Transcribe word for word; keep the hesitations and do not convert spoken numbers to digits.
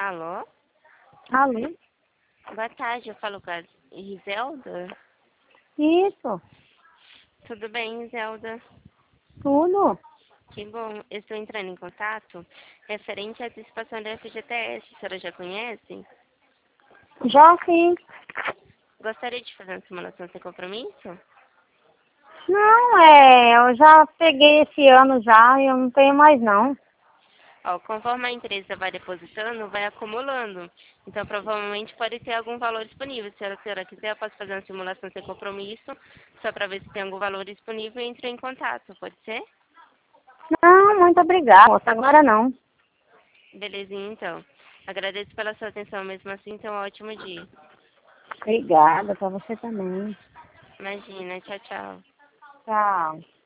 Alô? Alô? Boa tarde, eu falo com a Riselda. Isso, Tudo bem, Riselda? tudo. Que bom, eu estou entrando em contato referente à antecipação da F G T S. A senhora já conhece? Já sim. Gostaria de fazer uma simulação sem compromisso? Não, é, eu já peguei esse ano já e eu não tenho mais não. Ó, conforme a empresa vai depositando, vai acumulando. Então, provavelmente pode ter algum valor disponível. Se a senhora quiser, eu posso fazer uma simulação sem compromisso, só para ver se tem algum valor disponível e entre em contato. Pode ser? Não, muito obrigada. Moça, agora não. Belezinha, então. Agradeço pela sua atenção mesmo assim, então, um ótimo dia. Obrigada, pra você também. Imagina, tchau, tchau. Tchau.